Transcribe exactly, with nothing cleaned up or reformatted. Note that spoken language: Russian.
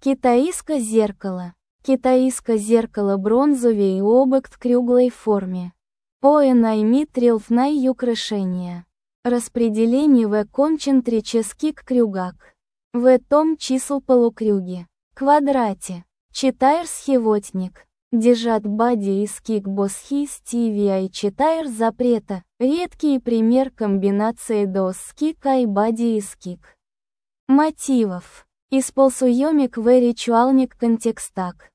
Китаїське зеркало. Китаїське зеркало бронзовый объект круглой форме. Оэнайми трёлфнай украшения. Распределение в концентрических кругах. В том чисел полукруге. Квадрате. Читаер схивотник. Держат бади из кикбосхи стивия и читаер запрета. Редкий пример комбинации доски и бади из кик. Мотивов. Исполсуемик в ритуальник контекстак.